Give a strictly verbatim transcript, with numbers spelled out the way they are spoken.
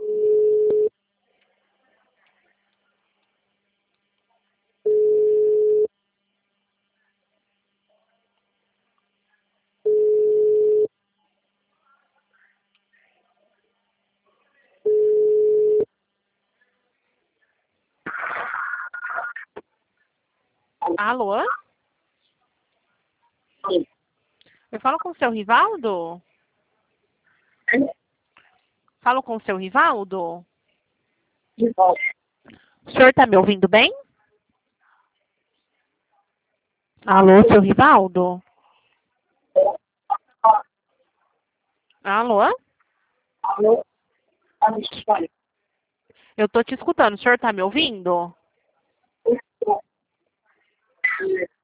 Alô? Sim. Eu falo com o seu Rivaldo? Falo com o seu Rivaldo? De volta. O senhor está me ouvindo bem? Alô, seu Rivaldo? Alô? Alô? Tá me escutando? Eu estou te escutando. O senhor está me ouvindo? Estou.